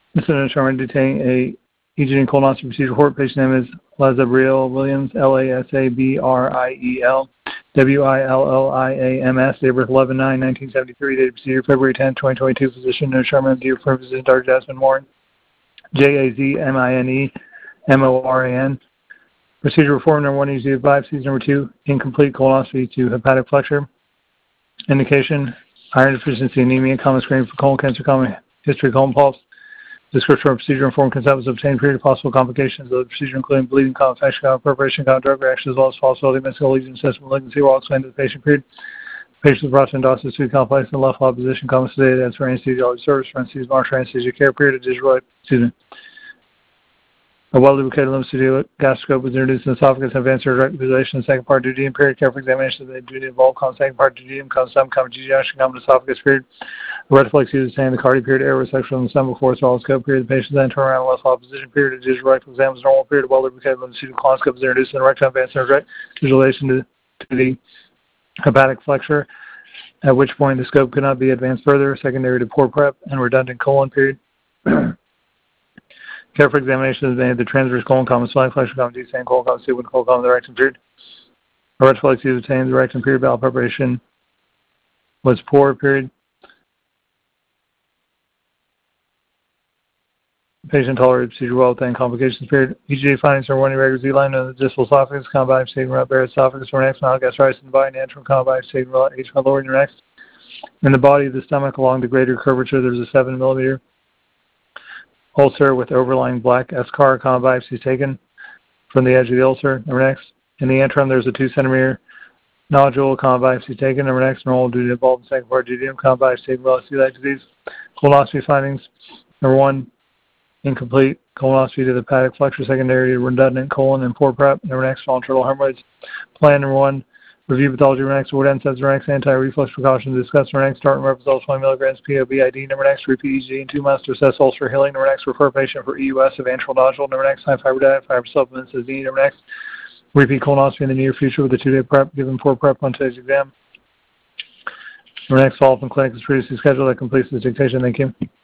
Incident Sherman detaining a EG and colonoscopy procedure report. Patient name is Lazabriel Williams, Lasabriel, Williams, date of birth 11/9/1973, date of procedure February 10, 2022, physician no Sherman, dear physician Dr. Jasmine Warren, JAZMINEMORAN. Procedure reform number 1, EG biopsies. Number 2, incomplete colonoscopy to hepatic flexure. Indication, iron deficiency anemia, common screening for colon cancer, common history colon polyps. Description of procedure informed consent was obtained. Period of possible complications of the procedure, including bleeding, infection, preparation, drug reaction, as well as possibility of mesenchymal lesion, cystic malignancy, were all explained to the patient. Period. The patient was brought to endoscopy to complex in the left lob position, common sedated as for anesthesiology service, for anesthesia, martial anesthesia care. Period. A well-lubricated lymphocytic gastroscope was introduced in the esophagus and advanced direct visualization in the second part duty and period. Careful examination of the duty involved, second part duty and common GG, common esophagus. Period. A reflex used to the cardi. Period. Air was sexual in the stomach before oscilloscope. Period. The patient then turned around in the left lob position. Period. A digital rectal exam was normal. Period. A well-lubricated lymphocytic colonoscope was introduced in the rectum, advanced direct visualization to the hepatic flexure, at which point the scope could not be advanced further, secondary to poor prep and redundant colon. Period. Careful examination is made of the transverse colon, common spine flexure, common descending colon, common sequence colon, common the rectum. Period. A reflex used to obtain the rectum. Period. Bowel preparation was poor. Period. Patient tolerated procedure well without complications. Period. EGA findings are 1, irregular Z-line of the distal esophagus, common biopsy taken around bare esophagus, or next, mild gastritis in the body, natural common biopsy taken around H. pylori in your next. In the body of the stomach, along the greater curvature, there's a 7 millimeter ulcer with overlying black eschar, common biopsies taken from the edge of the ulcer. Number next. In the antrum, there's a 2 centimeter nodule, common biopsy taken. Number next. Normal due to involved in second part duodenum, common biopsy taken with celiac disease. Colonoscopy findings. Number 1, incomplete colonoscopy to the hepatic flexure, secondary to redundant colon and poor prep. Number next. Small internal hemorrhoids. Plan number 1. Review pathology. Number next. Word NSAIDs. Number next. Anti-reflux precautions discussed. Number next. Start and results 20 milligrams POBID. Number next. Repeat EG in 2 months to assess ulcer healing. Number next. Refer patient for EUS of antral nodule. Number next. High fiber diet, fiber supplements as needed. Number next. Repeat colonoscopy in the near future with a 2-day prep, given poor prep on today's exam. Number next. Follow-up in clinic is previously scheduled. That completes the dictation. Thank you.